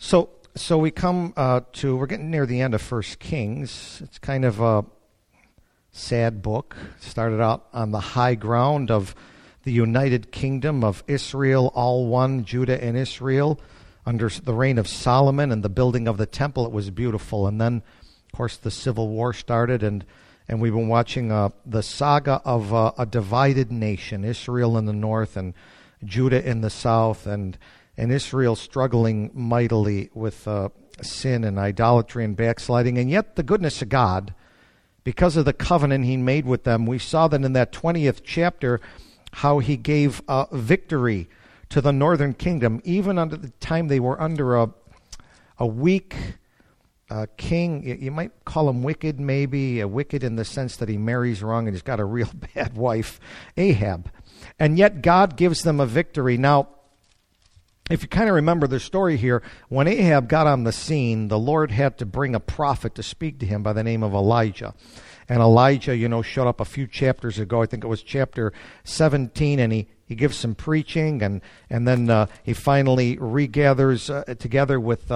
So we come we're getting near the end of First Kings. It's kind of a sad book. Started out on the high ground of the United Kingdom of Israel, all one, Judah and Israel, under the reign of Solomon and the building of the temple. It was beautiful. And then, of course, the Civil War started, and we've been watching the saga of a divided nation, Israel in the north and Judah in the south, and Israel struggling mightily with sin and idolatry and backsliding. And yet the goodness of God, because of the covenant he made with them, we saw that in that 20th chapter, how he gave victory to the northern kingdom, even under the time they were under a weak king. You might call him wicked, maybe, wicked in the sense that he marries wrong and he's got a real bad wife, Ahab. And yet God gives them a victory. Now, if you kind of remember the story here, when Ahab got on the scene, the Lord had to bring a prophet to speak to him by the name of Elijah. And Elijah, showed up a few chapters ago. I think it was chapter 17, and he gives some preaching, and then he finally regathers together with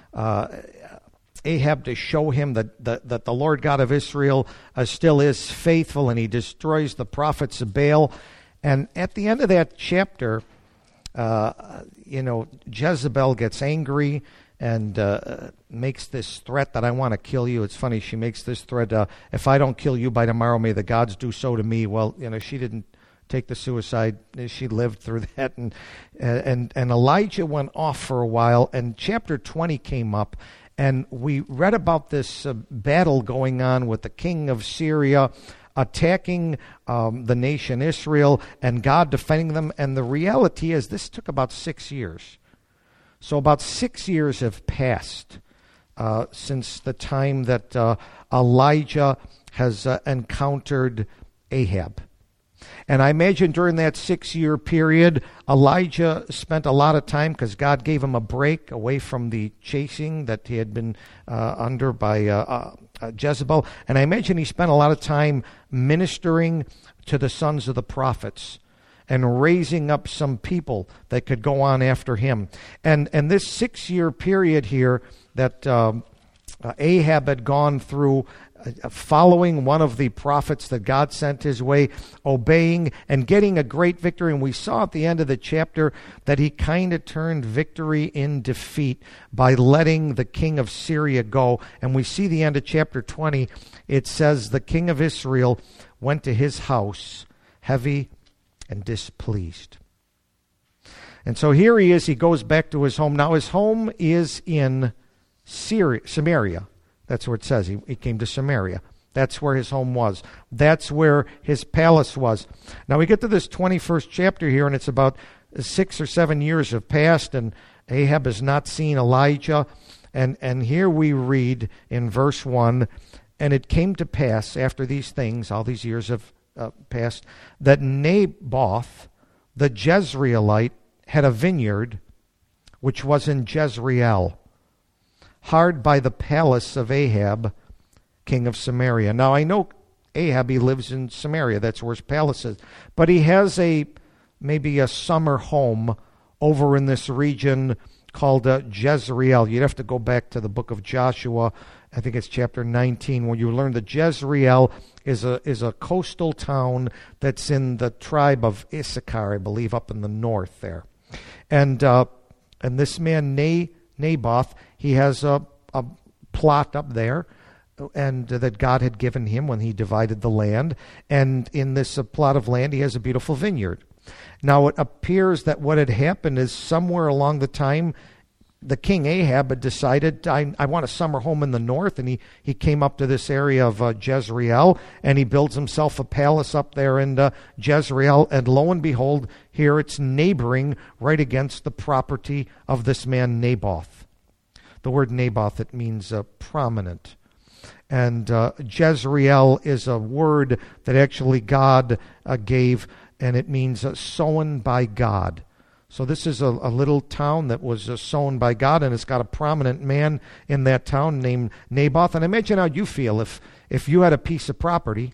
Ahab to show him that the Lord God of Israel still is faithful, and he destroys the prophets of Baal. And at the end of that chapter, Jezebel gets angry and makes this threat that I want to kill you. It's funny, she makes this threat, if I don't kill you by tomorrow, may the gods do so to me. Well, she didn't take the suicide. She lived through that. And Elijah went off for a while, and chapter 20 came up, and we read about this battle going on with the king of Syria attacking the nation Israel, and God defending them. And the reality is this took about 6 years. So about 6 years have passed since the time that Elijah has encountered Ahab. And I imagine during that 6-year period, Elijah spent a lot of time, because God gave him a break away from the chasing that he had been under by Jezebel. And I imagine he spent a lot of time ministering to the sons of the prophets and raising up some people that could go on after him. And this 6-year period here that Ahab had gone through, following one of the prophets that God sent his way, obeying and getting a great victory. And we saw at the end of the chapter that he kind of turned victory in defeat by letting the king of Syria go. And we see the end of chapter 20. It says the king of Israel went to his house heavy and displeased. And so here he is. He goes back to his home. Now his home is in Samaria. That's where it says he came to Samaria. That's where his home was. That's where his palace was. Now we get to this 21st chapter here, and it's about 6 or 7 years have passed, and Ahab has not seen Elijah. And here we read in verse 1, and it came to pass after these things, all these years have passed, that Naboth the Jezreelite had a vineyard which was in Jezreel, hard by the palace of Ahab, king of Samaria. Now I know Ahab, he lives in Samaria. That's where his palace is. But he has maybe a summer home over in this region called Jezreel. You'd have to go back to the book of Joshua. I think it's chapter 19, where you learn that Jezreel is a coastal town that's in the tribe of Issachar, I believe, up in the north there. And this man Naboth, he has a plot up there, and that God had given him when he divided the land. And in this plot of land, he has a beautiful vineyard. Now it appears that what had happened is somewhere along the time, the king Ahab had decided, I want a summer home in the north, and he came up to this area of Jezreel, and he builds himself a palace up there in Jezreel, and lo and behold, here it's neighboring right against the property of this man Naboth. The word Naboth, it means prominent. And Jezreel is a word that actually God gave, and it means sown by God. So this is a little town that was sown by God, and it's got a prominent man in that town named Naboth. And imagine how you feel if you had a piece of property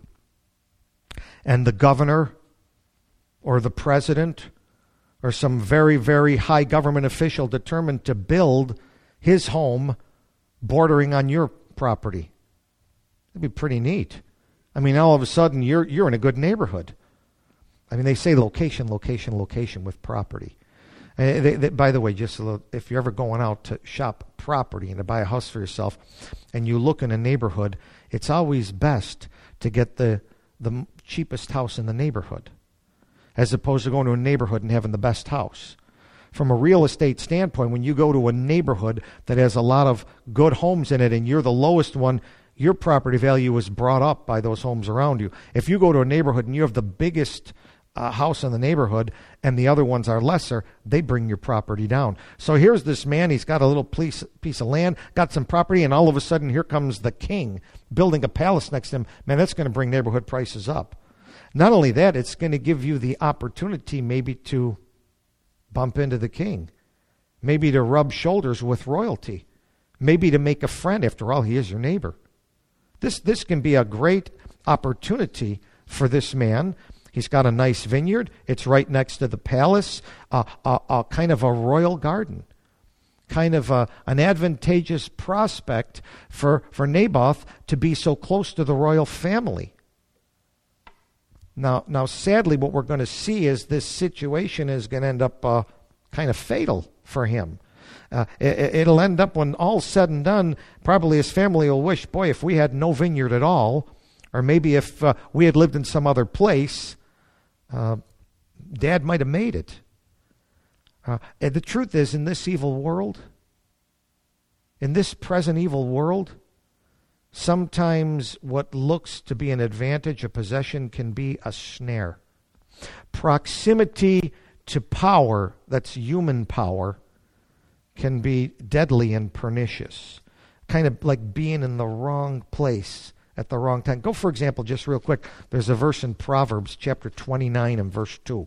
and the governor or the president or some very, very high government official determined to build his home bordering on your property. That'd be pretty neat. I mean, all of a sudden, you're in a good neighborhood. I mean, they say location, location, location with property. By the way, just a little, if you're ever going out to shop property and to buy a house for yourself, and you look in a neighborhood, it's always best to get the cheapest house in the neighborhood, as opposed to going to a neighborhood and having the best house. From a real estate standpoint, when you go to a neighborhood that has a lot of good homes in it and you're the lowest one, your property value is brought up by those homes around you. If you go to a neighborhood and you have the biggest house in the neighborhood and the other ones are lesser, they bring your property down. So here's this man, he's got a little piece of land, got some property, and all of a sudden here comes the king building a palace next to him. Man, that's going to bring neighborhood prices up. Not only that, it's going to give you the opportunity maybe to bump into the king, maybe to rub shoulders with royalty, maybe to make a friend. After all, he is your neighbor. This can be a great opportunity for this man. He's got a nice vineyard. It's right next to the palace, a kind of a royal garden, kind of an advantageous prospect for Naboth to be so close to the royal family. Now, sadly, what we're going to see is this situation is going to end up kind of fatal for him. It'll end up, when all's said and done, probably his family will wish, boy, if we had no vineyard at all, or maybe if we had lived in some other place, Dad might have made it. And the truth is, in this evil world, in this present evil world, sometimes what looks to be an advantage, a possession, can be a snare. Proximity to power, that's human power, can be deadly and pernicious. Kind of like being in the wrong place at the wrong time. Go, for example, just real quick, there's a verse in Proverbs chapter 29 and verse 2.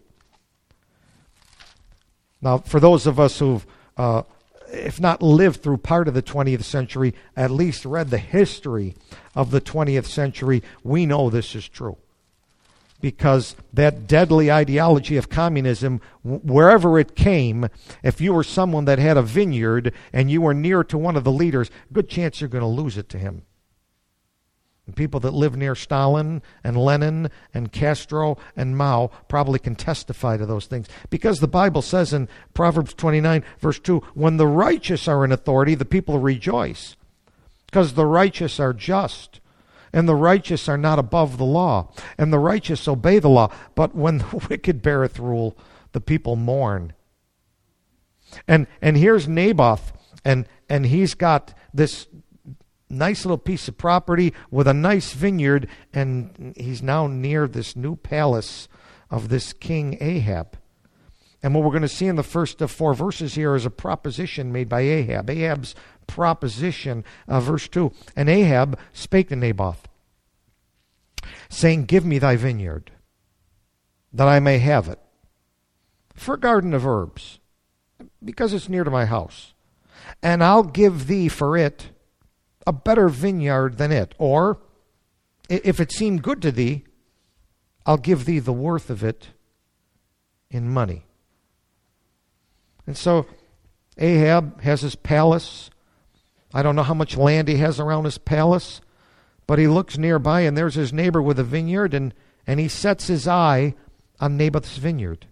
Now, for those of us who've if not lived through part of the 20th century, at least read the history of the 20th century, we know this is true. Because that deadly ideology of communism, wherever it came, if you were someone that had a vineyard and you were near to one of the leaders, good chance you're going to lose it to him. And people that live near Stalin and Lenin and Castro and Mao probably can testify to those things. Because the Bible says in Proverbs 29, verse 2, when the righteous are in authority, the people rejoice. Because the righteous are just. And the righteous are not above the law. And the righteous obey the law. But when the wicked beareth rule, the people mourn. And here's Naboth. And he's got this nice little piece of property with a nice vineyard, and he's now near this new palace of this King Ahab. And what we're going to see in the first of 4 verses here is a proposition made by Ahab. Ahab's proposition, verse 2. And Ahab spake to Naboth, saying, give me thy vineyard, that I may have it, for a garden of herbs, because it's near to my house. And I'll give thee for it a better vineyard than it. Or, if it seem good to thee, I'll give thee the worth of it in money. And so Ahab has his palace. I don't know how much land he has around his palace, but he looks nearby and there's his neighbor with a vineyard, and he sets his eye on Naboth's vineyard.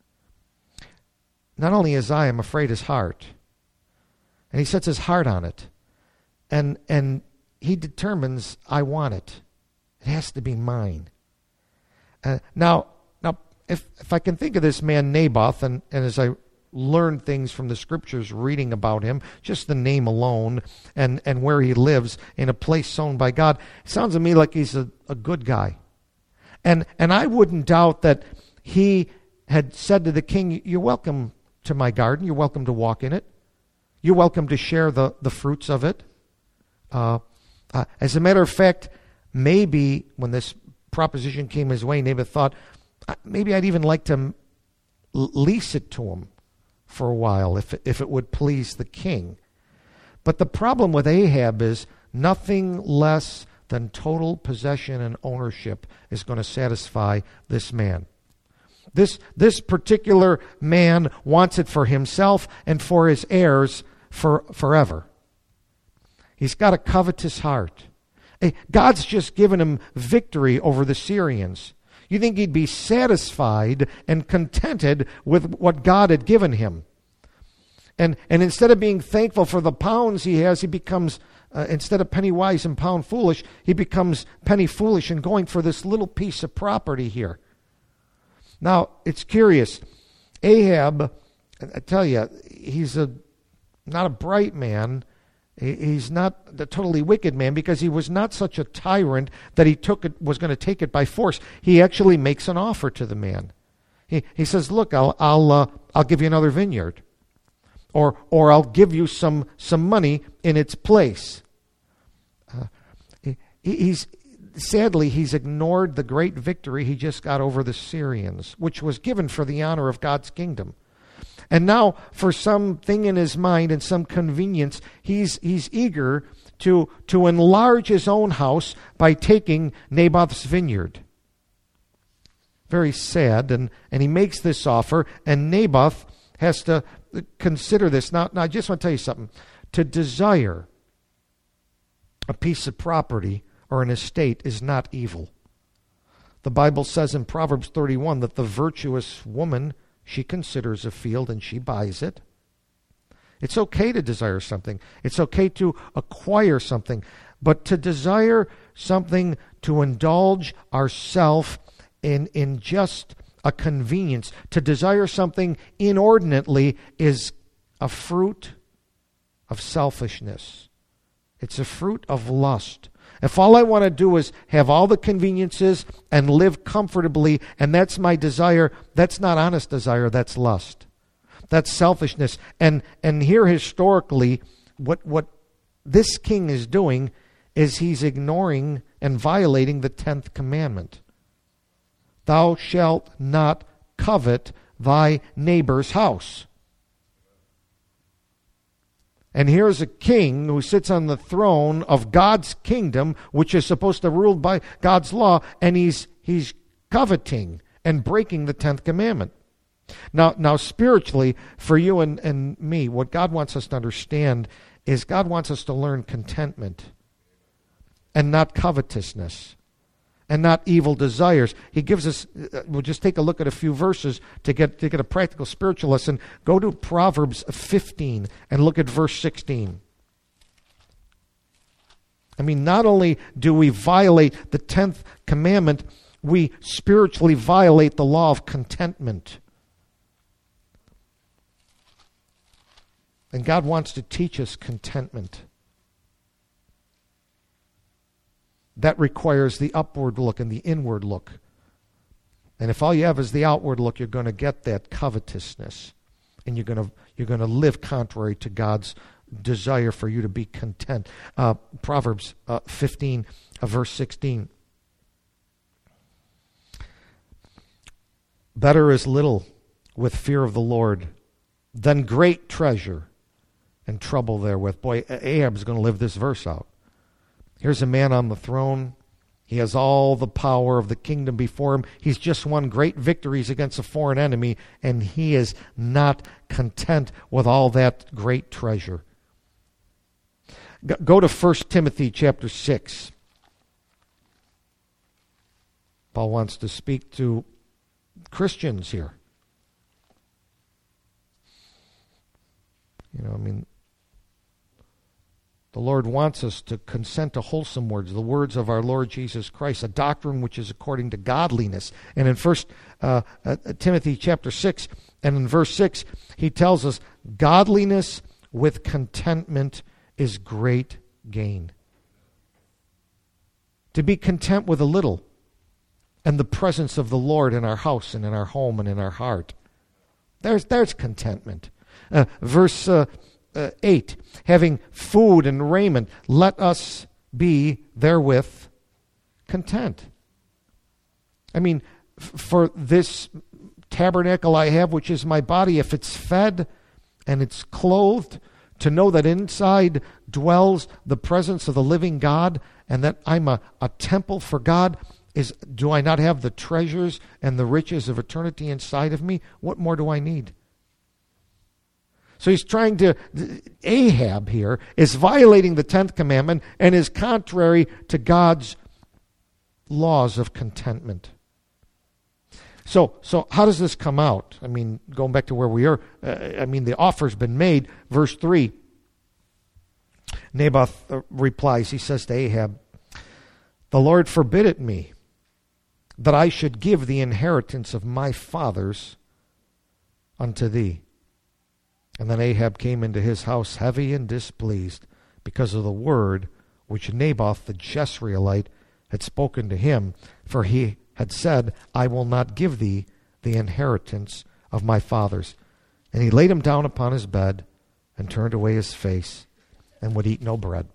Not only his eye, I'm afraid his heart. And he sets his heart on it. And he determines, I want it. It has to be mine. Now, if I can think of this man Naboth, and as I learn things from the scriptures reading about him, just the name alone, and where he lives in a place sown by God, it sounds to me like he's a good guy. And I wouldn't doubt that he had said to the king, you're welcome to my garden. You're welcome to walk in it. You're welcome to share the fruits of it. As a matter of fact, maybe when this proposition came his way, Naboth thought, maybe I'd even like to lease it to him for a while if it would please the king. But the problem with Ahab is nothing less than total possession and ownership is going to satisfy this man. This particular man wants it for himself and for his heirs forever. He's got a covetous heart. God's just given him victory over the Syrians. You think he'd be satisfied and contented with what God had given him? And instead of being thankful for the pounds he has, he becomes, instead of penny wise and pound foolish, he becomes penny foolish and going for this little piece of property here. Now, it's curious. Ahab, I tell you, he's not a bright man. He's not the totally wicked man, because he was not such a tyrant that was going to take it by force. He actually makes an offer to the man. He says, "Look, I'll give you another vineyard, or I'll give you some money in its place." Sadly, he's ignored the great victory he just got over the Syrians, which was given for the honor of God's kingdom. And now, for something in his mind and some convenience, he's eager to enlarge his own house by taking Naboth's vineyard. Very sad, and he makes this offer, and Naboth has to consider this. Now, I just want to tell you something. To desire a piece of property or an estate is not evil. The Bible says in Proverbs 31 that the virtuous woman, she considers a field and she buys it. It's okay to desire something. It's okay to acquire something. But to desire something to indulge ourself in just a convenience, to desire something inordinately, is a fruit of selfishness. It's a fruit of lust. If all I want to do is have all the conveniences and live comfortably, and that's my desire, that's not honest desire, that's lust. That's selfishness. And here historically, what this king is doing is he's ignoring and violating the 10th commandment. Thou shalt not covet thy neighbor's house. And here's a king who sits on the throne of God's kingdom, which is supposed to rule by God's law, and he's coveting and breaking the 10th commandment. Now spiritually, for you and me, what God wants us to understand is God wants us to learn contentment and not covetousness and not evil desires. He gives us, we'll just take a look at a few verses to get a practical spiritual lesson. Go to Proverbs 15 and look at verse 16. I mean, not only do we violate the 10th commandment, we spiritually violate the law of contentment. And God wants to teach us contentment. That requires the upward look and the inward look. And if all you have is the outward look, you're going to get that covetousness. And you're going to live contrary to God's desire for you to be content. Proverbs 15, verse 16. Better is little with fear of the Lord than great treasure and trouble therewith. Boy, Ahab's going to live this verse out. Here's a man on the throne. He has all the power of the kingdom before him. He's just won great victories against a foreign enemy, and he is not content with all that great treasure. Go to 1 Timothy chapter 6. Paul wants to speak to Christians here. The Lord wants us to consent to wholesome words, the words of our Lord Jesus Christ, a doctrine which is according to godliness. And in 1 Timothy chapter 6 and in verse 6, he tells us, godliness with contentment is great gain. To be content with a little and the presence of the Lord in our house and in our home and in our heart. There's contentment. Verse 8, having food and raiment, let us be therewith content. I mean, for this tabernacle I have, which is my body, if it's fed and it's clothed, to know that inside dwells the presence of the living God and that I'm a temple for God, do I not have the treasures and the riches of eternity inside of me? What more do I need? So he's trying to, Ahab here is violating the 10th commandment and is contrary to God's laws of contentment. So how does this come out? I mean, going back to where we are, the offer's been made. Verse 3, Naboth replies, he says to Ahab, "The Lord forbid it me, that I should give the inheritance of my fathers unto thee." And then Ahab came into his house heavy and displeased because of the word which Naboth the Jezreelite had spoken to him. For he had said, "I will not give thee the inheritance of my fathers." And he laid him down upon his bed and turned away his face and would eat no bread.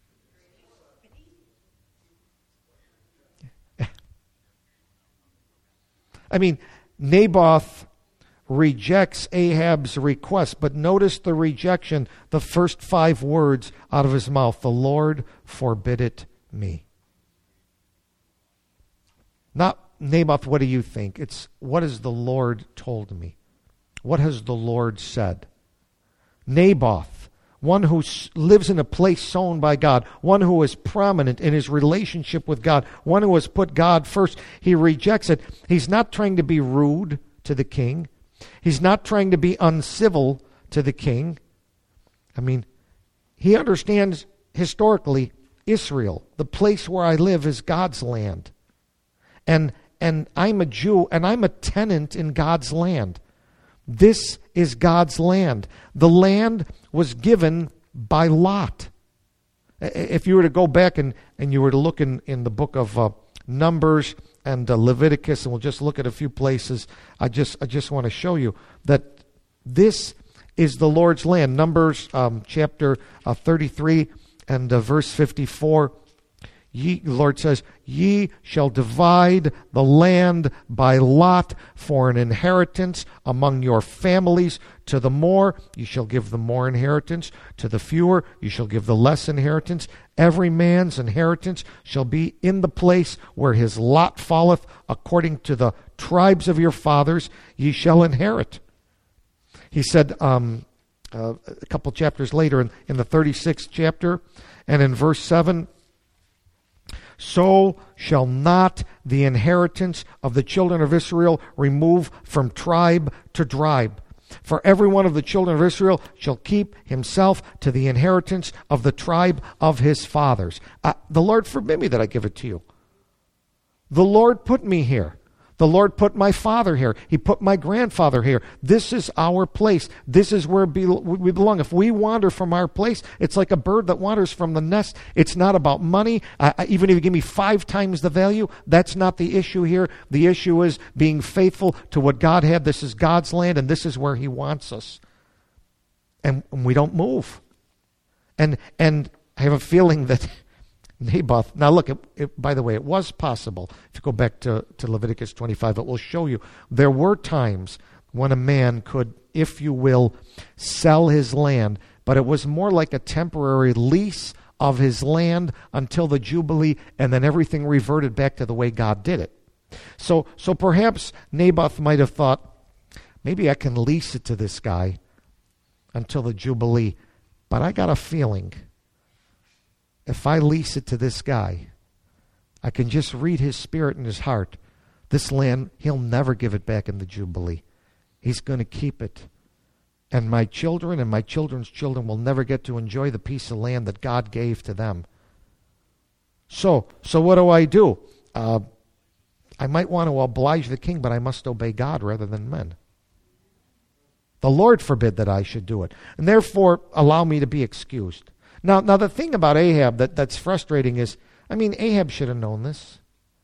I mean, Naboth rejects Ahab's request, but notice the rejection, the first 5 words out of his mouth. "The Lord forbid it me." Not, "Naboth, what do you think?" It's, "What has the Lord told me? What has the Lord said?" Naboth, one who lives in a place sown by God, one who is prominent in his relationship with God, one who has put God first, he rejects it. He's not trying to be rude to the king. He's not trying to be uncivil to the king. I mean, he understands historically Israel, the place where I live, is God's land. And I'm a Jew, and I'm a tenant in God's land. This is God's land. The land was given by Lot. If you were to go back and you were to look in the book of Numbers and Leviticus, and we'll just look at a few places, I just want to show you that this is the Lord's land. Numbers chapter 33 and verse 54. The Lord says, "Ye shall divide the land by lot for an inheritance among your families. To the more you shall give the more inheritance. To the fewer you shall give the less inheritance. Every man's inheritance shall be in the place where his lot falleth. According to the tribes of your fathers ye shall inherit." He said a couple chapters later in the 36th chapter and in verse 7, "So shall not the inheritance of the children of Israel remove from tribe to tribe. For every one of the children of Israel shall keep himself to the inheritance of the tribe of his fathers." The Lord forbid me that I give it to you. The Lord put me here. The Lord put my father here. He put my grandfather here. This is our place. This is where we belong. If we wander from our place, it's like a bird that wanders from the nest. It's not about money. Even if you give me 5 times the value, that's not the issue here. The issue is being faithful to what God had. This is God's land, and this is where He wants us. And we don't move. And I have a feeling that Naboth, now look, by the way, it was possible. If you go back to Leviticus 25, it will show you there were times when a man could, if you will, sell his land, but it was more like a temporary lease of his land until the Jubilee, and then everything reverted back to the way God did it. So perhaps Naboth might have thought, maybe I can lease it to this guy until the Jubilee, but I got a feeling if I lease it to this guy, I can just read his spirit and his heart. This land, he'll never give it back in the Jubilee. He's going to keep it. And my children and my children's children will never get to enjoy the piece of land that God gave to them. So what do? I might want to oblige the king, but I must obey God rather than men. The Lord forbid that I should do it, and therefore allow me to be excused. Now the thing about Ahab that's frustrating is, Ahab should have known this.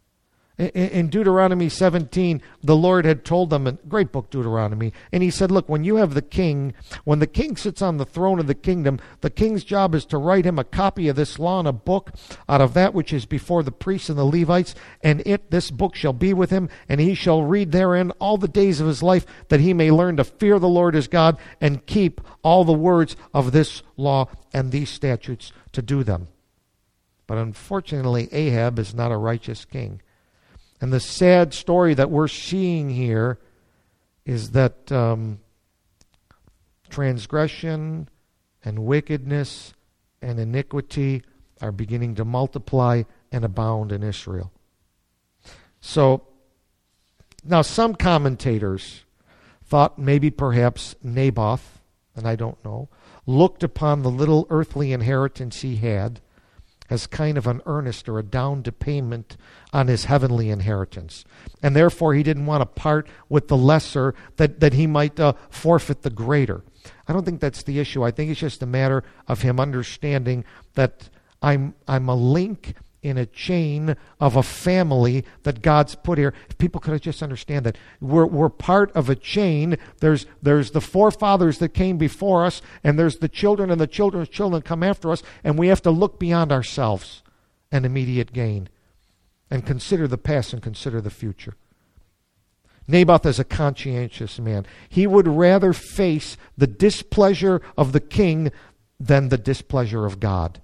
In Deuteronomy 17, the Lord had told them, a great book, Deuteronomy, and He said, look, when you have the king, when the king sits on the throne of the kingdom, the king's job is to write him a copy of this law in a book out of that which is before the priests and the Levites, and this book shall be with him, and he shall read therein all the days of his life, that he may learn to fear the Lord his God and keep all the words of this law and these statutes to do them. But unfortunately, Ahab is not a righteous king. And the sad story that we're seeing here is that transgression and wickedness and iniquity are beginning to multiply and abound in Israel. So, now some commentators thought maybe perhaps Naboth, and I don't know, looked upon the little earthly inheritance he had as kind of an earnest or a down payment on his heavenly inheritance. And therefore he didn't want to part with the lesser that he might forfeit the greater. I don't think that's the issue. I think it's just a matter of him understanding that I'm a link in a chain of a family that God's put here. If people could just understand that we're part of a chain. There's the forefathers that came before us, and there's the children and the children's children come after us, and we have to look beyond ourselves and immediate gain and consider the past and consider the future. Naboth is a conscientious man. He would rather face the displeasure of the king than the displeasure of God.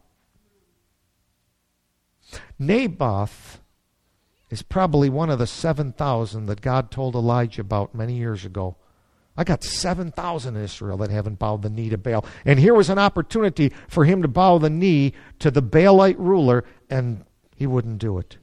Naboth is probably one of the 7,000 that God told Elijah about many years ago. I got 7,000 in Israel that haven't bowed the knee to Baal. And here was an opportunity for him to bow the knee to the Baalite ruler, and he wouldn't do it.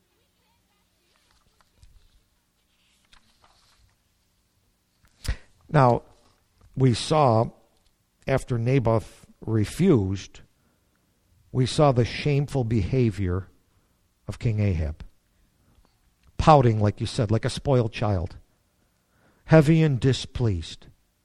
Now, we saw, after Naboth refused, we saw the shameful behavior of King Ahab. Pouting, like you said, like a spoiled child. Heavy and displeased.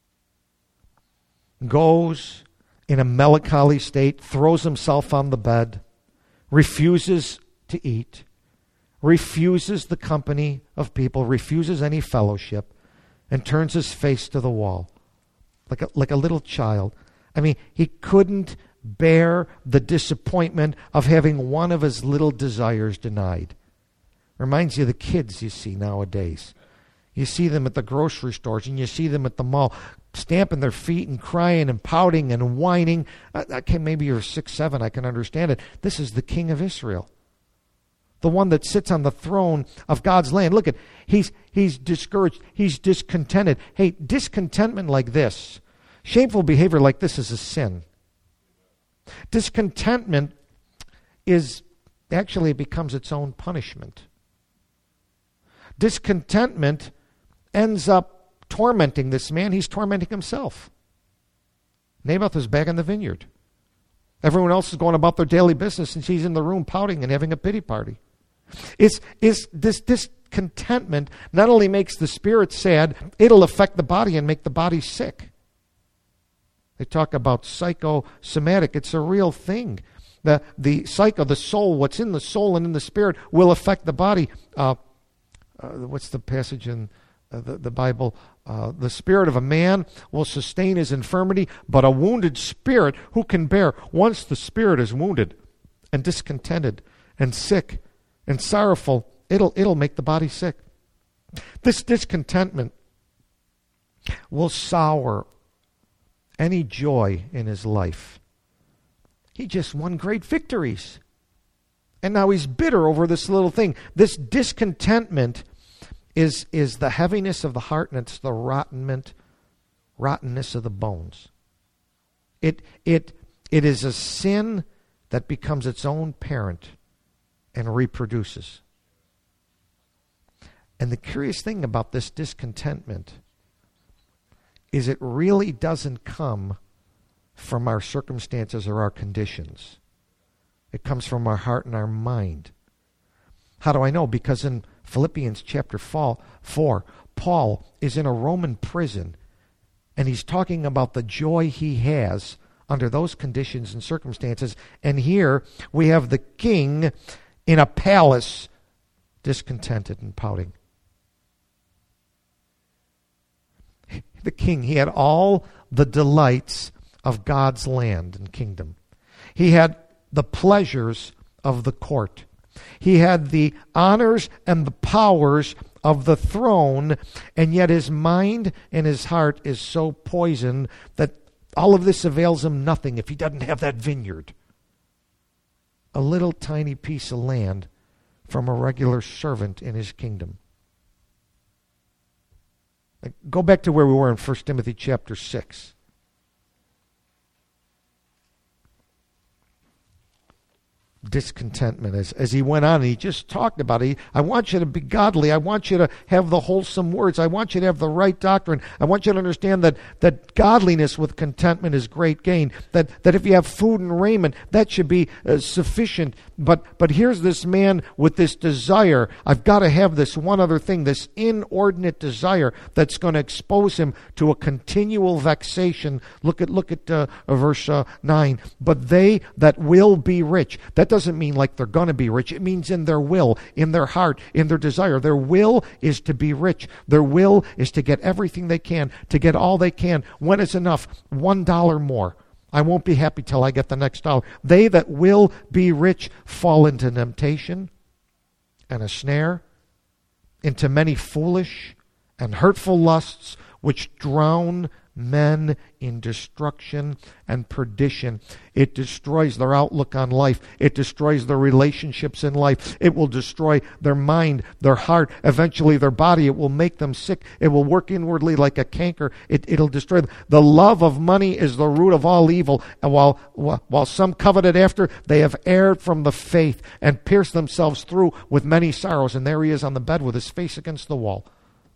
Goes in a melancholy state, throws himself on the bed, refuses to eat, refuses the company of people, refuses any fellowship, and turns his face to the wall like a little child. I mean, he couldn't bear the disappointment of having one of his little desires denied. Reminds you of the kids you see nowadays. You see them at the grocery stores and you see them at the mall stamping their feet and crying and pouting and whining. Okay, maybe you're 6, 7, I can understand it. This is the King of Israel. The one that sits on the throne of God's land. Look at, he's discouraged. He's discontented. Hey, discontentment like this, shameful behavior like this is a sin. Discontentment is actually it becomes its own punishment. Discontentment ends up tormenting this man. He's tormenting himself. Naboth is back in the vineyard. Everyone else is going about their daily business, and she's in the room pouting and having a pity party. It's this discontentment not only makes the spirit sad, it'll affect the body and make the body sick. They talk about psychosomatic. It's a real thing. The psycho, the soul, what's in the soul and in the spirit will affect the body. What's the passage in the Bible? The spirit of a man will sustain his infirmity, but a wounded spirit who can bear? Once the spirit is wounded and discontented and sick and sorrowful, it'll make the body sick. This discontentment will sour any joy in his life. He just won great victories. And now he's bitter over this little thing. This discontentment is the heaviness of the heart, and it's the rottenness of the bones. It is a sin that becomes its own parent and reproduces. And the curious thing about this discontentment is it really doesn't come from our circumstances or our conditions. It comes from our heart and our mind. How do I know? Because in Philippians chapter 4, Paul is in a Roman prison, and he's talking about the joy he has under those conditions and circumstances. And here we have the king in a palace, discontented and pouting. The king, he had all the delights of God's land and kingdom. He had the pleasures of the court. He had the honors and the powers of the throne, and yet his mind and his heart is so poisoned that all of this avails him nothing if he doesn't have that vineyard. A little tiny piece of land from a regular servant in his kingdom. Go back to where we were in 1 Timothy chapter 6. discontentment. As he went on, he just talked about it. I want you to be godly. I want you to have the wholesome words. I want you to have the right doctrine. I want you to understand that godliness with contentment is great gain. That if you have food and raiment, that should be sufficient. But here's this man with this desire. I've got to have this one other thing, this inordinate desire that's going to expose him to a continual vexation. Look at verse 9. But they that will be rich. That doesn't mean like they're going to be rich. It means in their will, in their heart, in their desire. Their will is to be rich. Their will is to get everything they can, to get all they can. When is enough? $1 more. I won't be happy till I get the next dollar. They that will be rich fall into temptation and a snare, into many foolish and hurtful lusts, which drown men in destruction and perdition. It destroys their outlook on life. It destroys their relationships in life. It will destroy their mind, their heart, eventually their body. It will make them sick. It will work inwardly like a canker. It'll destroy them. The love of money is the root of all evil. And while some coveted after, they have erred from the faith and pierced themselves through with many sorrows. And there he is on the bed with his face against the wall.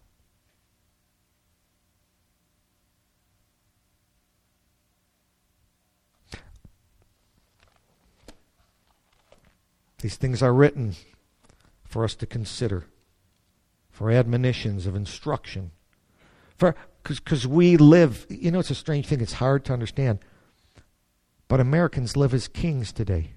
These things are written for us to consider, for admonitions of instruction. Because we live, it's a strange thing, it's hard to understand, but Americans live as kings today.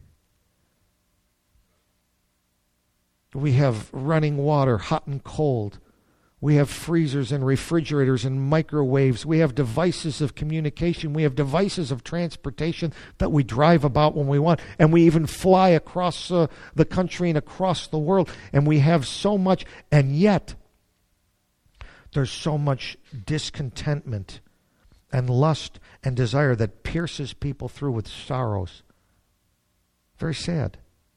We have running water, hot and cold. We have freezers and refrigerators and microwaves. We have devices of communication. We have devices of transportation that we drive about when we want. And we even fly across the country and across the world. And we have so much. And yet, there's so much discontentment and lust and desire that pierces people through with sorrows. Very sad.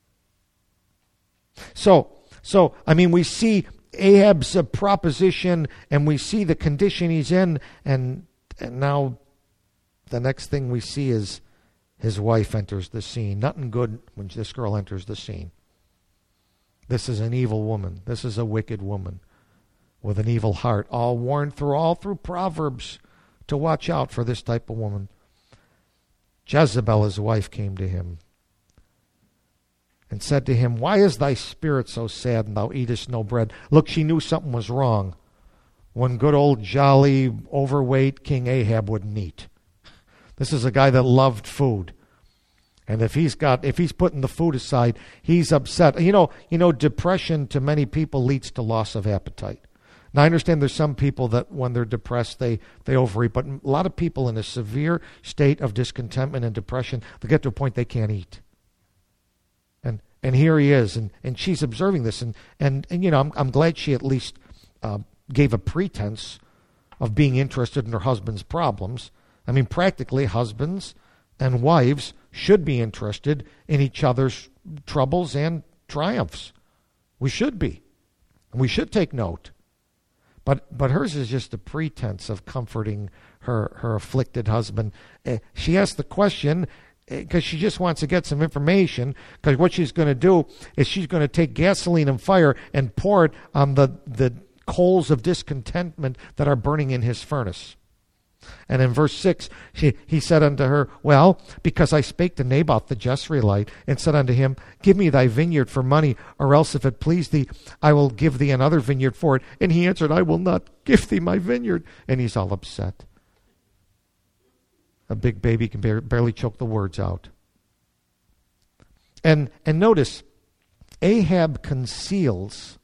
So we see Ahab's proposition, and we see the condition he's in, and now the next thing we see is his wife enters the scene. Nothing good when this girl enters the scene. This is an evil woman. This is a wicked woman with an evil heart, all warned through Proverbs to watch out for this type of woman. Jezebel, his wife, came to him and said to him, "Why is thy spirit so sad, and thou eatest no bread?" Look, she knew something was wrong when good old jolly, overweight King Ahab wouldn't eat. This is a guy that loved food. And if he's putting the food aside, he's upset. Depression to many people leads to loss of appetite. Now, I understand there's some people that when they're depressed, they overeat. But a lot of people in a severe state of discontentment and depression, they get to a point they can't eat. And here he is, and she's observing this, and I'm glad she at least gave a pretense of being interested in her husband's problems. I mean, practically, husbands and wives should be interested in each other's troubles and triumphs. We should be. We should take note. But hers is just a pretense of comforting her afflicted husband. She asked the question because she just wants to get some information, because what she's going to do is she's going to take gasoline and fire and pour it on the coals of discontentment that are burning in his furnace. And in verse 6, he said unto her, "Well, because I spake to Naboth the Jezreelite, and said unto him, Give me thy vineyard for money, or else if it please thee, I will give thee another vineyard for it. And he answered, I will not give thee my vineyard." And he's all upset. A big baby can barely choke the words out. And notice, Ahab conceals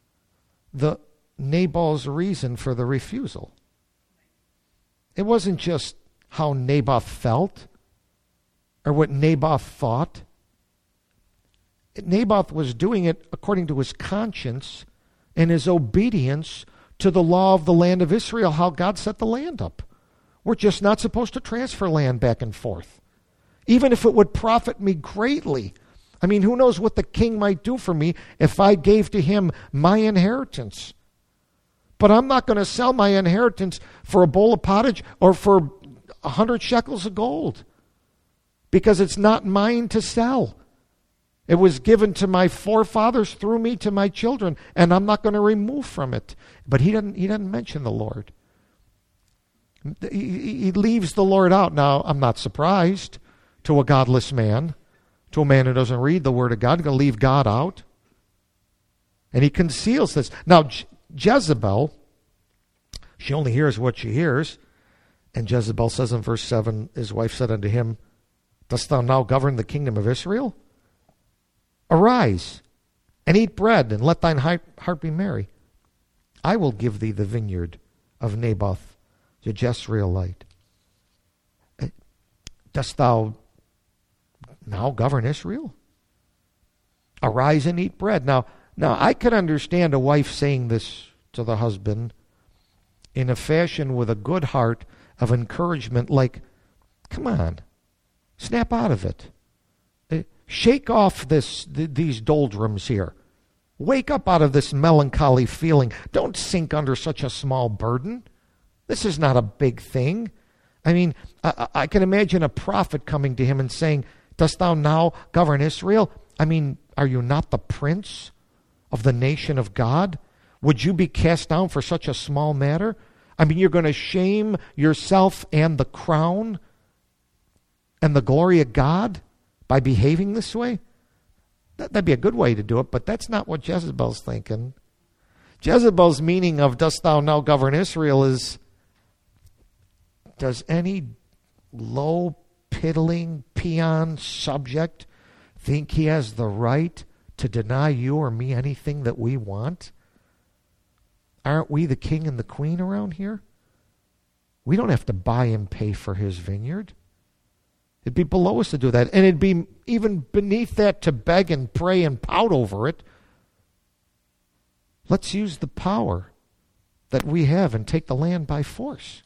Nabal's reason for the refusal. It wasn't just how Naboth felt or what Naboth thought. Naboth was doing it according to his conscience and his obedience to the law of the land of Israel, how God set the land up. We're just not supposed to transfer land back and forth, even if it would profit me greatly. I mean, who knows what the king might do for me if I gave to him my inheritance. But I'm not going to sell my inheritance for a bowl of pottage or for 100 shekels of gold, because it's not mine to sell. It was given to my forefathers through me to my children, and I'm not going to remove from it. But he doesn't mention the Lord. He leaves the Lord out. Now, I'm not surprised to a godless man, to a man who doesn't read the Word of God, going to leave God out. And he conceals this. Now, Jezebel, she only hears what she hears. And Jezebel says in verse 7, his wife said unto him, dost thou now govern the kingdom of Israel? Arise, and eat bread, and let thine heart be merry. I will give thee the vineyard of Naboth the Jezreelite. Dost thou now govern Israel? Arise and eat bread. Now I can understand a wife saying this to the husband in a fashion with a good heart of encouragement, like, come on, snap out of it. Shake off these doldrums here. Wake up out of this melancholy feeling. Don't sink under such a small burden. This is not a big thing. I mean, I can imagine a prophet coming to him and saying, dost thou now govern Israel? I mean, are you not the prince of the nation of God? Would you be cast down for such a small matter? I mean, you're going to shame yourself and the crown and the glory of God by behaving this way? That'd be a good way to do it, but that's not what Jezebel's thinking. Jezebel's meaning of dost thou now govern Israel is, does any low, piddling, peon subject think he has the right to deny you or me anything that we want? Aren't we the king and the queen around here? We don't have to buy and pay for his vineyard. It'd be below us to do that. And it'd be even beneath that to beg and pray and pout over it. Let's use the power that we have and take the land by force.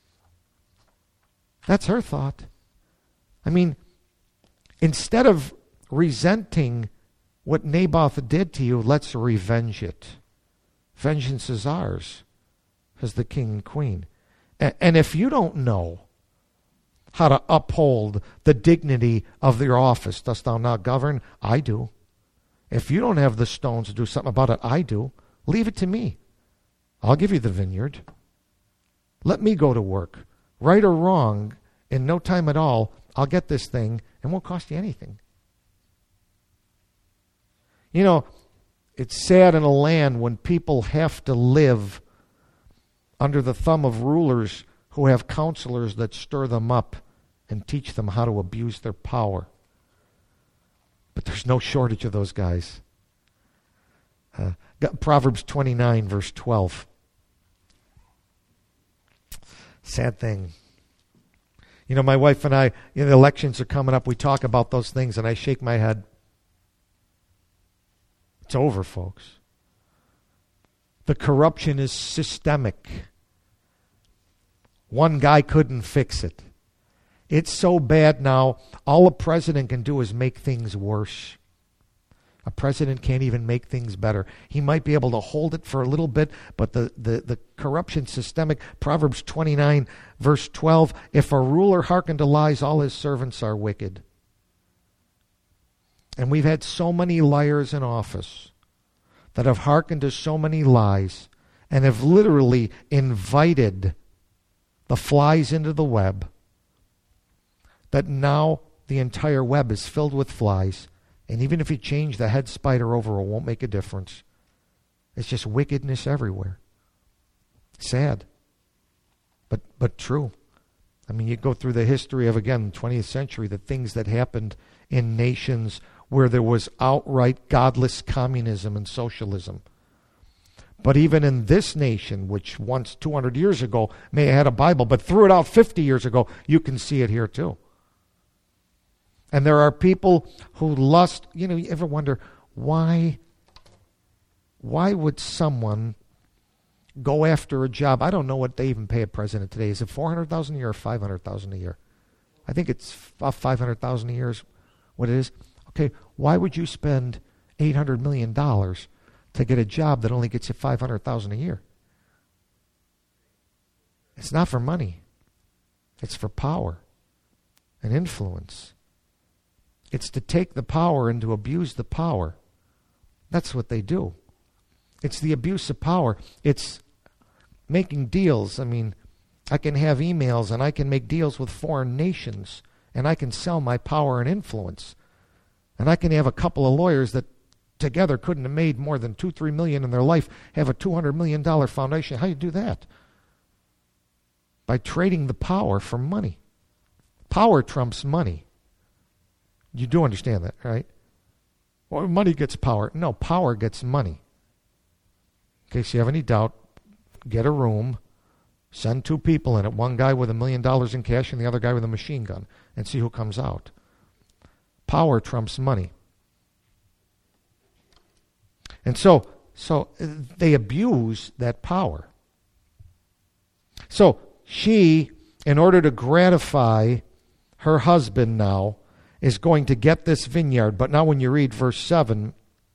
That's her thought. I mean, instead of resenting what Naboth did to you, let's revenge it. Vengeance is ours as the king and queen. And if you don't know how to uphold the dignity of your office, dost thou not govern? I do. If you don't have the stones to do something about it, I do. Leave it to me. I'll give you the vineyard. Let me go to work. Right or wrong, in no time at all, I'll get this thing and won't cost you anything. You know, it's sad in a land when people have to live under the thumb of rulers who have counselors that stir them up and teach them how to abuse their power. But there's no shortage of those guys. Proverbs 29, verse 12. Sad thing. You know, my wife and I, the elections are coming up. We talk about those things, and I shake my head. It's over, folks. The corruption is systemic. One guy couldn't fix it. It's so bad now, all a president can do is make things worse. A president can't even make things better. He might be able to hold it for a little bit, but the corruption systemic. Proverbs 29, verse 12, if a ruler hearken to lies, all his servants are wicked. And we've had so many liars in office that have hearkened to so many lies and have literally invited the flies into the web, that now the entire web is filled with flies. And even if you change the head spider over, it won't make a difference. It's just wickedness everywhere. Sad, but true. I mean, you go through the history of, again, the 20th century, the things that happened in nations where there was outright godless communism and socialism. But even in this nation, which once 200 years ago may have had a Bible, but threw it out 50 years ago, you can see it here too. And there are people who lust. You know, you ever wonder why would someone go after a job? I don't know what they even pay a president today. Is it $400,000 a year or $500,000 a year? I think it's $500,000 a year is what it is. Okay, why would you spend $800 million to get a job that only gets you $500,000 a year? It's not for money. It's for power and influence. It's to take the power and to abuse the power. That's what they do. It's the abuse of power. It's making deals. I mean, I can have emails and I can make deals with foreign nations and I can sell my power and influence. And I can have a couple of lawyers that together couldn't have made more than $2-3 million in their life have a $200 million foundation. How do you do that? By trading the power for money. Power trumps money. You do understand that, right? Well, money gets power. No, power gets money. In case you have any doubt, get a room, send 2 people in it, one guy with $1 million in cash and the other guy with a machine gun, and see who comes out. Power trumps money. And so they abuse that power. So she, in order to gratify her husband now, is going to get this vineyard. But now when you read verse 7,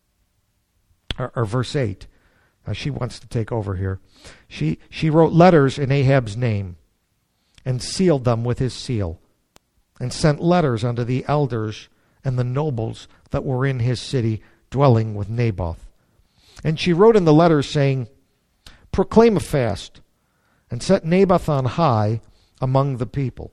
or verse 8, she wants to take over here. She wrote letters in Ahab's name and sealed them with his seal and sent letters unto the elders and the nobles that were in his city dwelling with Naboth. And she wrote in the letters saying, proclaim a fast and set Naboth on high among the people.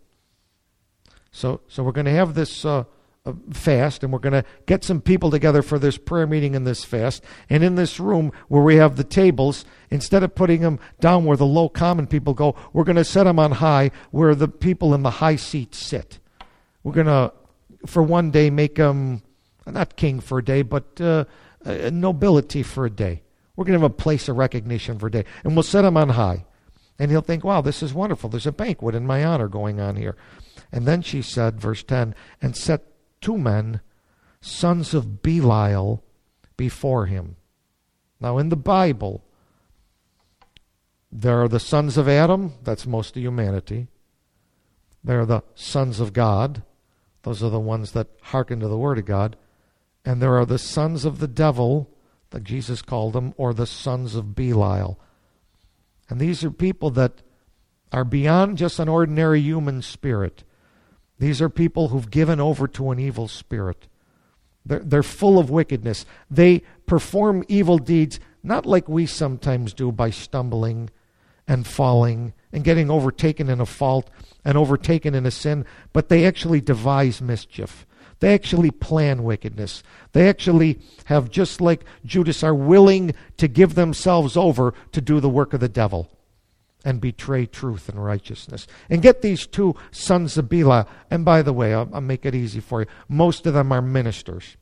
So we're going to have this fast, and we're going to get some people together for this prayer meeting and this fast. And in this room where we have the tables, instead of putting them down where the low common people go, we're going to set them on high where the people in the high seats sit. We're going to, for one day, make them, not king for a day, but nobility for a day. We're going to have a place of recognition for a day. And we'll set them on high. And he'll think, wow, this is wonderful. There's a banquet in my honor going on here. And then she said, verse 10, and set 2 men, sons of Belial, before him. Now in the Bible, there are the sons of Adam, that's most of humanity. There are the sons of God, those are the ones that hearken to the Word of God. And there are the sons of the devil, like Jesus called them, or the sons of Belial. And these are people that are beyond just an ordinary human spirit. These are people who've given over to an evil spirit. They're full of wickedness. They perform evil deeds, not like we sometimes do by stumbling and falling and getting overtaken in a fault and overtaken in a sin, but they actually devise mischief. They actually plan wickedness. They actually have, just like Judas, are willing to give themselves over to do the work of the devil and betray truth and righteousness. And get these 2 sons of Belial. And by the way, I'll make it easy for you. Most of them are ministers.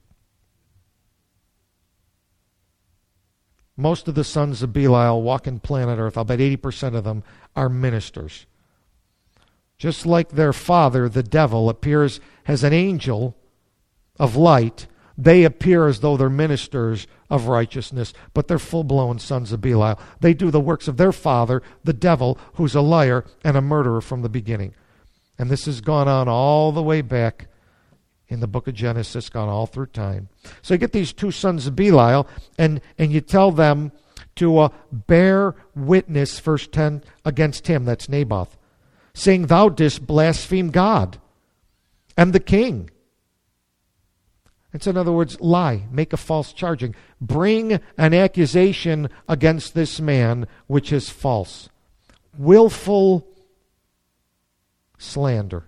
Most of the sons of Belial walking planet Earth, I'll bet 80% of them are ministers. Just like their father, the devil, appears as an angel of light, they appear as though they're ministers of righteousness, but they're full-blown sons of Belial. They do the works of their father, the devil, who's a liar and a murderer from the beginning. And this has gone on all the way back in the book of Genesis, gone all through time. So you get these 2 sons of Belial, and you tell them to bear witness, verse 10, against him, that's Naboth, saying, thou didst blaspheme God and the king. It's, in other words, lie, make a false charging. Bring an accusation against this man which is false. Willful slander.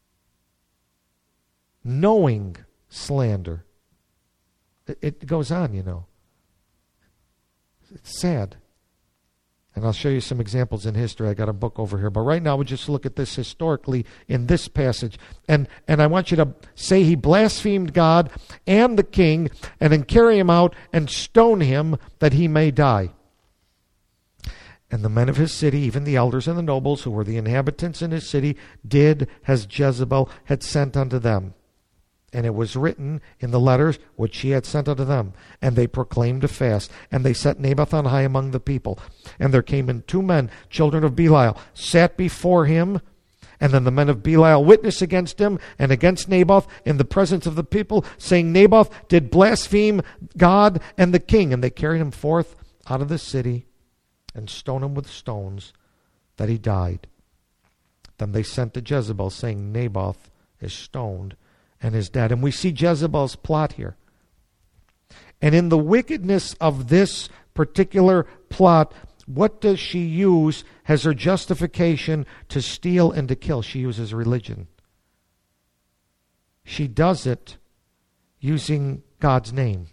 Knowing slander. It goes on, you know. It's sad. And I'll show you some examples in history. I got a book over here. But right now, we'll just look at this historically in this passage. And I want you to say he blasphemed God and the king, and then carry him out and stone him that he may die. And the men of his city, even the elders and the nobles who were the inhabitants in his city, did as Jezebel had sent unto them. And it was written in the letters which she had sent unto them. And they proclaimed a fast. And they set Naboth on high among the people. And there came in 2 men, children of Belial, sat before him. And then the men of Belial witnessed against him and against Naboth in the presence of the people, saying, Naboth did blaspheme God and the king. And they carried him forth out of the city and stoned him with stones, that he died. Then they sent to Jezebel, saying, Naboth is stoned, and his dad. And we see Jezebel's plot here. And in the wickedness of this particular plot, what does she use as her justification to steal and to kill? She uses religion. She does it using God's name.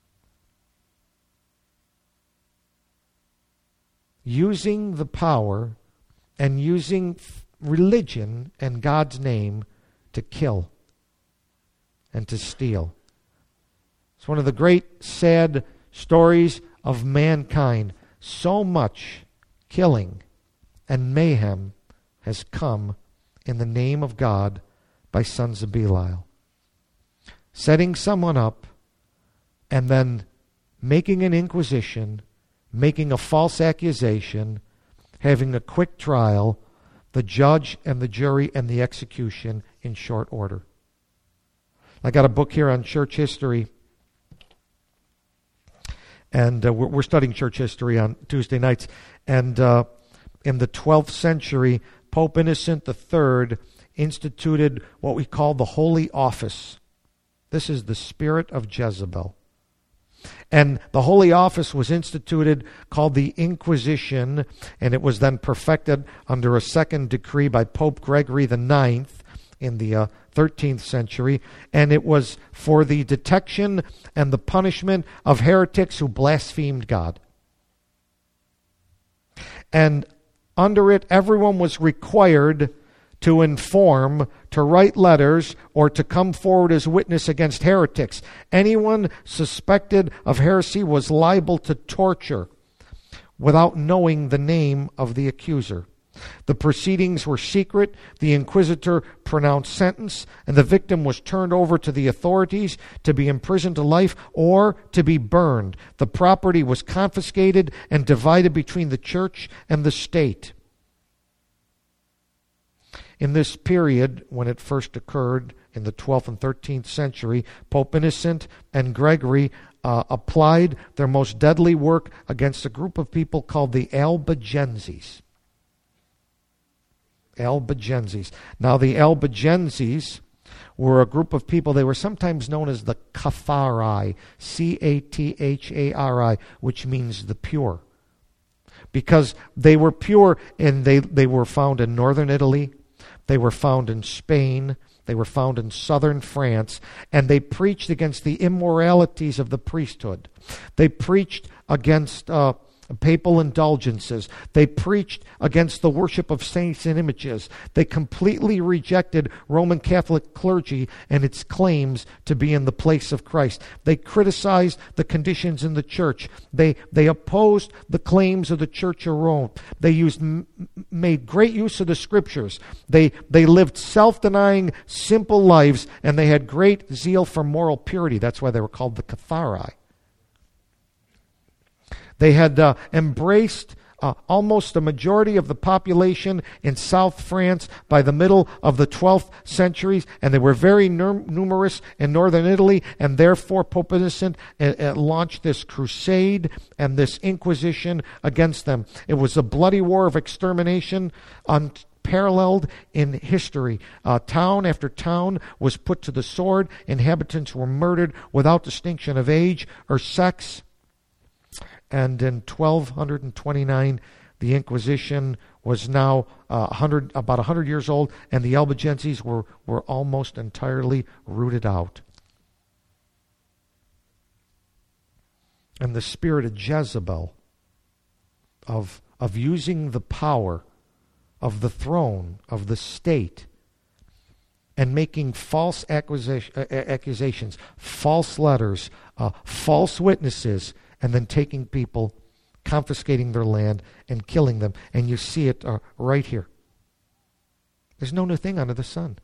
Using the power and using religion and God's name to kill and to steal. It's one of the great sad stories of mankind. So much killing and mayhem has come in the name of God by sons of Belial. Setting someone up and then making an inquisition, making a false accusation, having a quick trial, the judge and the jury and the execution in short order. I got a book here on church history, and we're studying church history on Tuesday nights. And in the 12th century, Pope Innocent III instituted what we call the Holy Office. This is the spirit of Jezebel. And the Holy Office was instituted, called the Inquisition, and it was then perfected under a second decree by Pope Gregory IX in the 13th century, and it was for the detection and the punishment of heretics who blasphemed God. And under it, everyone was required to inform, to write letters, or to come forward as witness against heretics. Anyone suspected of heresy was liable to torture without knowing the name of the accuser. The proceedings were secret. The inquisitor pronounced sentence, and the victim was turned over to the authorities to be imprisoned to life or to be burned. The property was confiscated and divided between the church and the state. In this period, when it first occurred in the 12th and 13th century, Pope Innocent and Gregory applied their most deadly work against a group of people called the Albigenses. Albigenses. Now, the Albigenses were a group of people, they were sometimes known as the Cathari, Cathari, which means the pure. Because they were pure, and they were found in northern Italy, they were found in Spain, they were found in southern France, and they preached against the immoralities of the priesthood. They preached against papal indulgences. They preached against the worship of saints and images. They completely rejected Roman Catholic clergy and its claims to be in the place of Christ. They criticized the conditions in the church. They opposed the claims of the Church of Rome. They made great use of the scriptures. They lived self-denying, simple lives, and they had great zeal for moral purity. That's why they were called the Cathari. They had embraced almost a majority of the population in South France by the middle of the 12th centuries, and they were very numerous in northern Italy, and therefore Pope Innocent launched this crusade and this inquisition against them. It was a bloody war of extermination unparalleled in history. Town after town was put to the sword. Inhabitants were murdered without distinction of age or sex. And in 1229, the Inquisition was now about 100 years old, and the Albigenses were almost entirely rooted out. And the spirit of Jezebel, of using the power of the throne, of the state, and making false accusations, false letters, false witnesses, and then taking people, confiscating their land, and killing them. And you see it right here. There's no new thing under the sun.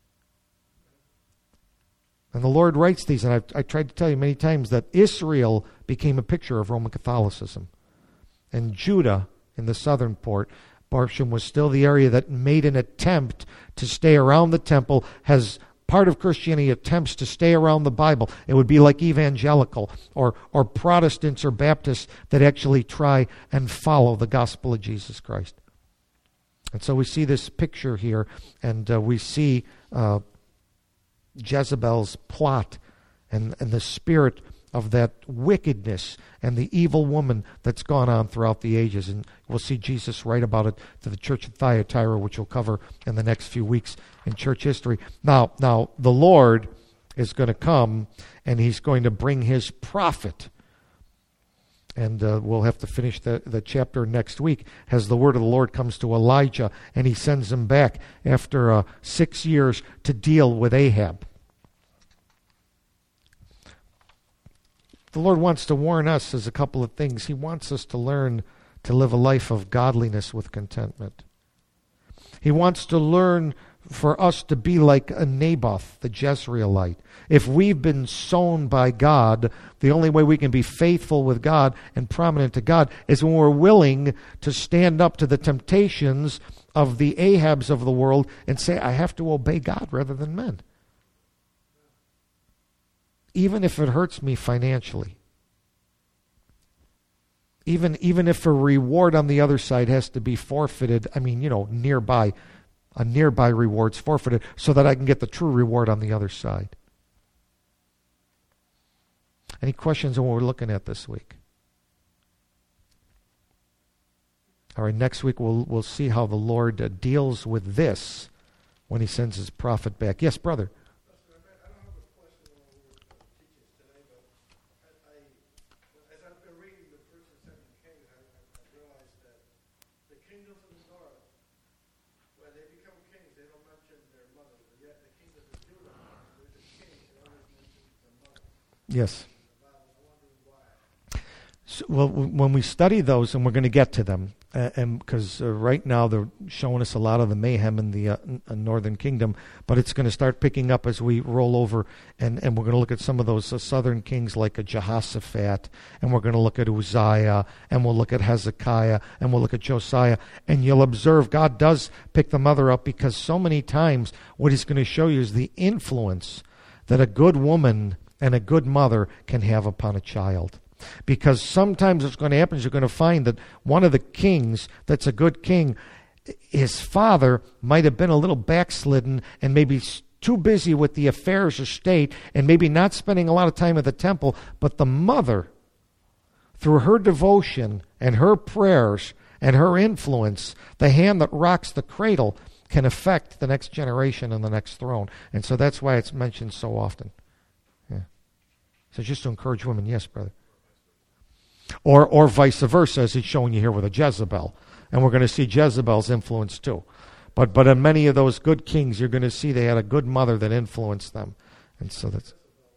And the Lord writes these, and I tried to tell you many times that Israel became a picture of Roman Catholicism. And Judah, in the southern portion, was still the area that made an attempt to stay around the temple, has part of Christianity attempts to stay around the Bible. It would be like evangelical or Protestants or Baptists that actually try and follow the gospel of Jesus Christ. And so we see this picture here, and we see Jezebel's plot and the spirit of that wickedness and the evil woman that's gone on throughout the ages. And we'll see Jesus write about it to the church of Thyatira, which we'll cover in the next few weeks in church history. Now the Lord is going to come, and he's going to bring his prophet. And we'll have to finish the chapter next week as the word of the Lord comes to Elijah, and he sends him back after 6 years to deal with Ahab. The Lord wants to warn us as a couple of things. He wants us to learn to live a life of godliness with contentment. He wants to learn for us to be like a Naboth, the Jezreelite. If we've been sown by God, the only way we can be faithful with God and prominent to God is when we're willing to stand up to the temptations of the Ahabs of the world and say, I have to obey God rather than men. Even if it hurts me financially. Even if a reward on the other side has to be forfeited, nearby. A nearby reward's forfeited so that I can get the true reward on the other side. Any questions on what we're looking at this week? All right, next week we'll see how the Lord deals with this when he sends his prophet back. Yes, brother. Yes. So, well, when we study those, and we're going to get to them, and because right now they're showing us a lot of the mayhem in the northern kingdom, but it's going to start picking up as we roll over, and we're going to look at some of those southern kings like a Jehoshaphat, and we're going to look at Uzziah, and we'll look at Hezekiah, and we'll look at Josiah, and you'll observe God does pick the mother up, because so many times what he's going to show you is the influence that a good woman and a good mother can have upon a child. Because sometimes what's going to happen is you're going to find that one of the kings that's a good king, his father might have been a little backslidden and maybe too busy with the affairs of state and maybe not spending a lot of time at the temple, but the mother, through her devotion and her prayers and her influence, the hand that rocks the cradle, can affect the next generation and the next throne. And so that's why it's mentioned so often. So just to encourage women, yes, brother. Or vice versa, as it's showing you here with a Jezebel. And we're going to see Jezebel's influence too. But in many of those good kings, you're going to see they had a good mother that influenced them. And so that's...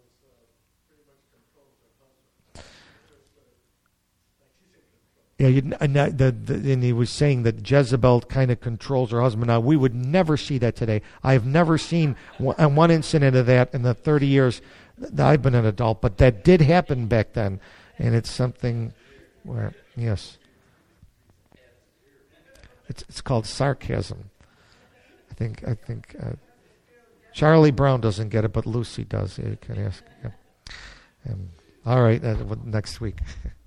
Yeah, and he was saying that Jezebel kind of controls her husband. Now, we would never see that today. I've never seen one incident of that in the 30 years that I've been an adult, but that did happen back then. And it's something where, yes. It's called sarcasm. I think Charlie Brown doesn't get it, but Lucy does. You can ask. Yeah. All right, next week.